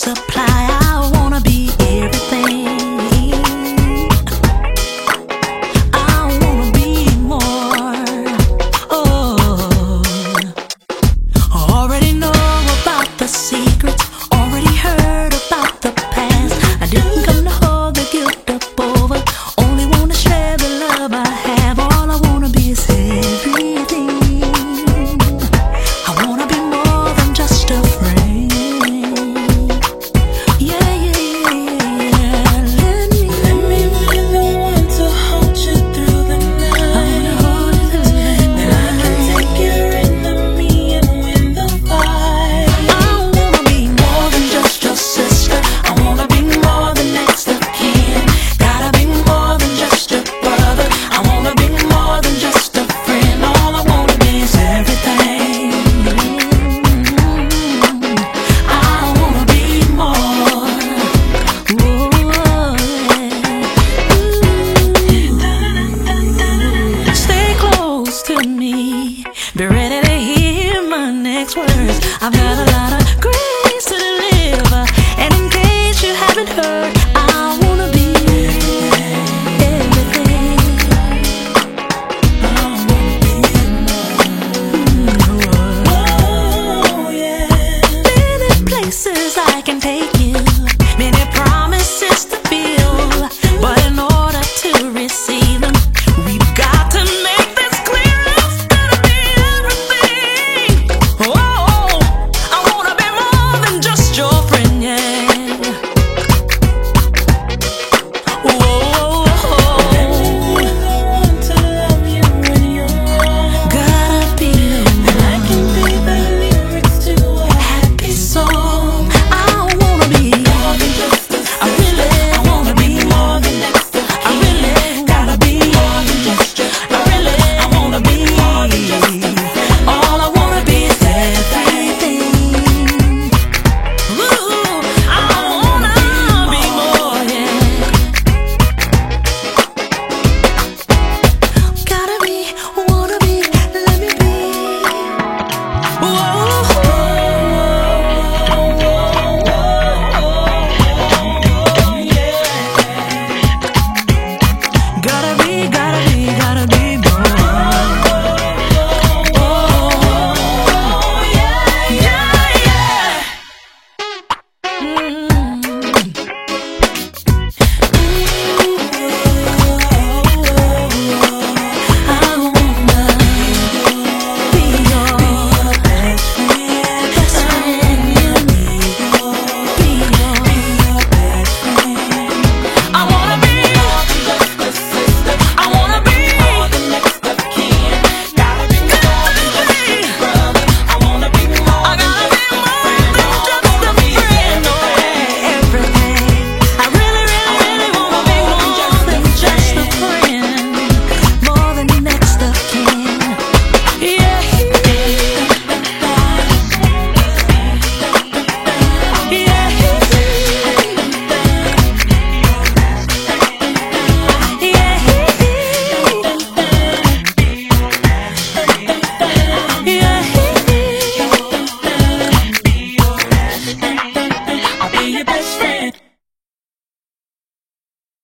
supply. I wanna be everything. I wanna be more. Oh, already know about the secrets, already heard about the past. I didn't come to hold the guilt up over, only wanna share the love I have. All I wanna be is everything. I wanna be more than just a friend. Yeah, yeah, yeah. Let me be the one to hold you through the night. I wanna hold you through the night. Then I can take your enemy and win the fight. I wanna be more than just your sister. I wanna be more than next of kin. Gotta be more than just your brother. I wanna be more than just a friend. All I wanna be is everything. I wanna be more. Stay close to me. Be ready to hear my next words. I've got a lot of grace to deliver, and in case you haven't heard, I wanna be everything. I wanna be more. Oh yeah. Many places I can take you, many promises to fill, but in order to receive them, we've got to make this clear. It's gotta be everything. Oh, I wanna be more than just your friend, yeah. Whoa, to love you when you're wrong. Gotta be the one. And I can be the lyrics to a happy song. I wanna be more than just a sister. I wanna be more than next to kin. I really gotta be more than just your. I wanna be more than just a friend. All I wanna be is everything. Ooh, I wanna be more, yeah. Gotta be, wanna be, let me be. Gotta be, gotta be, gotta be more. Oh, yeah, yeah, yeah.